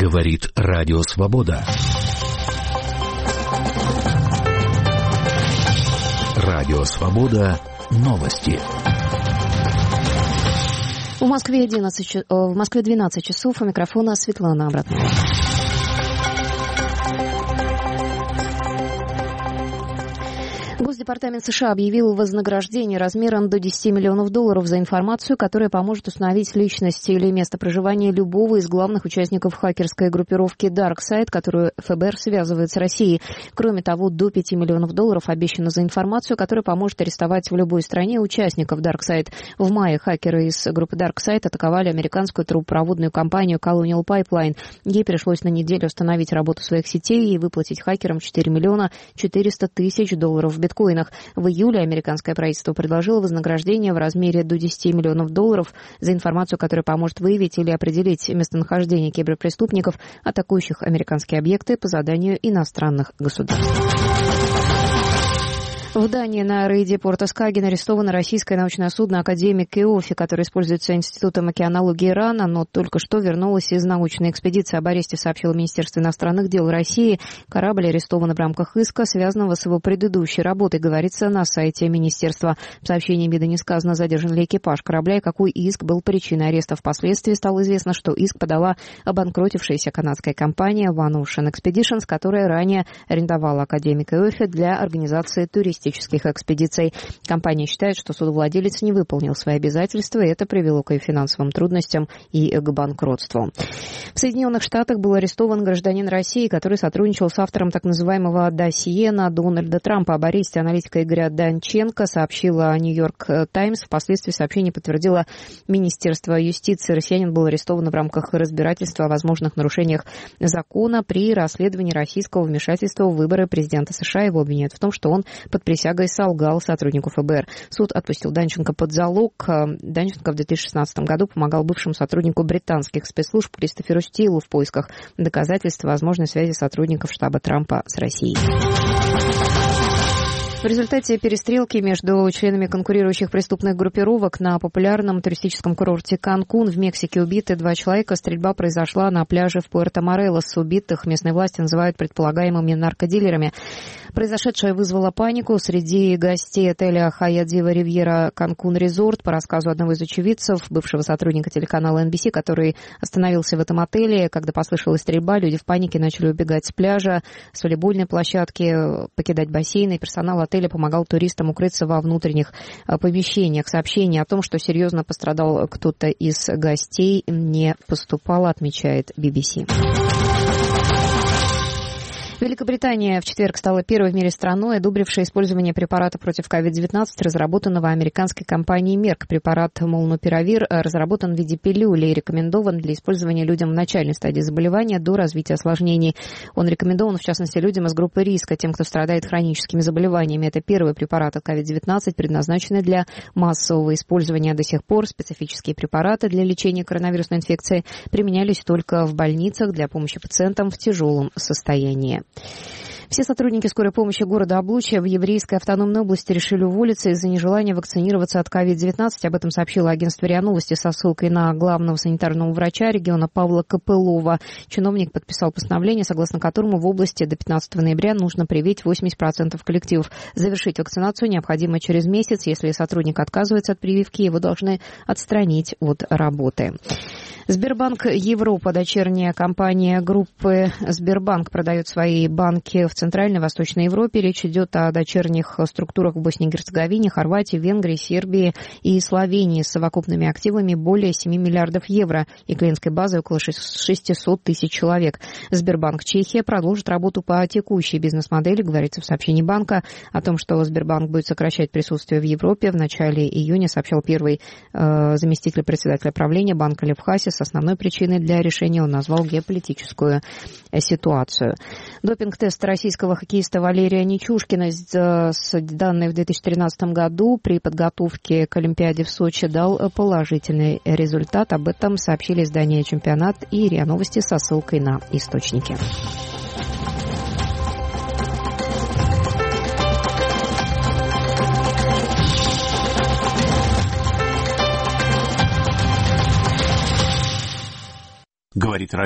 Говорит Радио Свобода. Радио Свобода. Новости. В Москве 12 часов. У микрофона Светлана Обратная. Госдепартамент США объявил вознаграждение размером до $10 миллионов за информацию, которая поможет установить личность или место проживания любого из главных участников хакерской группировки DarkSide, которую ФБР связывает с Россией. Кроме того, до $5 миллионов обещано за информацию, которая поможет арестовать в любой стране участников DarkSide. В мае хакеры из группы DarkSide атаковали американскую трубопроводную компанию Colonial Pipeline. Ей пришлось на неделю остановить работу своих сетей и выплатить хакерам $4 400 000 в биткоинах. В июле американское правительство предложило вознаграждение в размере до $10 миллионов за информацию, которая поможет выявить или определить местонахождение киберпреступников, атакующих американские объекты по заданию иностранных государств. В Дании на рейде порта Скаген арестовано российское научное судно «Академик Иоффе», которое используется Институтом океанологии Ирана, но только что вернулось из научной экспедиции. Об аресте сообщило Министерство иностранных дел России. Корабль арестован в рамках иска, связанного с его предыдущей работой, говорится на сайте министерства. В сообщении МИДа не сказано, задержан ли экипаж корабля и какой иск был причиной ареста. Впоследствии стало известно, что иск подала обанкротившаяся канадская компания One Ocean Expeditions, которая ранее арендовала «Академик Иоффе» для организации туристических экспедиций. Компания считает, что судовладелец не выполнил свои обязательства, и это привело к финансовым трудностям и к банкротству. В Соединенных Штатах был арестован гражданин России, который сотрудничал с автором так называемого досье на Дональда Трампа. Об аресте аналитика Игоря Данченко сообщила Нью-Йорк Таймс. Впоследствии сообщение подтвердило Министерство юстиции. Россиянин был арестован в рамках разбирательства о возможных нарушениях закона при расследовании российского вмешательства в выборы президента США. Его обвиняют в том, что он под присягой солгал сотруднику ФБР. Суд отпустил Данченко под залог. Данченко в 2016 году помогал бывшему сотруднику британских спецслужб Кристоферу Стилу в поисках доказательств возможной связи сотрудников штаба Трампа с Россией. В результате перестрелки между членами конкурирующих преступных группировок на популярном туристическом курорте Канкун в Мексике убиты 2 человека. Стрельба произошла на пляже в Пуэрто-Морелос. Убитых местные власти называют предполагаемыми наркодилерами. Произошедшее вызвало панику среди гостей отеля Hyatt Ziva Riviera Cancun Resort. По рассказу одного из очевидцев, бывшего сотрудника телеканала NBC, который остановился в этом отеле, когда послышалась стрельба, люди в панике начали убегать с пляжа, с волейбольной площадки, покидать бассейны. Персонал отеля помогал туристам укрыться во внутренних помещениях. Сообщение о том, что серьезно пострадал кто-то из гостей, не поступало, отмечает BBC. Великобритания в четверг стала первой в мире страной, одобрившей использование препарата против COVID-19, разработанного американской компанией Merck. Препарат Molnupiravir разработан в виде пилюли и рекомендован для использования людям в начальной стадии заболевания до развития осложнений. Он рекомендован, в частности, людям из группы риска, тем, кто страдает хроническими заболеваниями. Это первый препарат от COVID-19, предназначенный для массового использования. До сих пор специфические препараты для лечения коронавирусной инфекции применялись только в больницах для помощи пациентам в тяжелом состоянии. Все сотрудники скорой помощи города Облучья в Еврейской автономной области решили уволиться из-за нежелания вакцинироваться от COVID-19. Об этом сообщило агентство РИА Новости со ссылкой на главного санитарного врача региона Павла Копылова. Чиновник подписал постановление, согласно которому в области до 15 ноября нужно привить 80% коллективов. Завершить вакцинацию необходимо через месяц. Если сотрудник отказывается от прививки, его должны отстранить от работы. Сбербанк Европа, дочерняя компания группы Сбербанк, продает свои банки в Центральной и Восточной Европе. Речь идет о дочерних структурах в Боснии и Герцеговине, Хорватии, Венгрии, Сербии и Словении с совокупными активами более 7 миллиардов евро и клиентской базой около 600 тысяч человек. Сбербанк Чехия продолжит работу по текущей бизнес-модели, говорится в сообщении банка. О том, что Сбербанк будет сокращать присутствие в Европе, в начале июня сообщил первый заместитель председателя правления банка Лев Хасис. Основной причиной для решения он назвал геополитическую ситуацию. Допинг-тест российского хоккеиста Валерия Нечушкина с данными в 2013 году при подготовке к Олимпиаде в Сочи дал положительный результат. Об этом сообщили издания «Чемпионат» и РИА Новости со ссылкой на источники. Говорит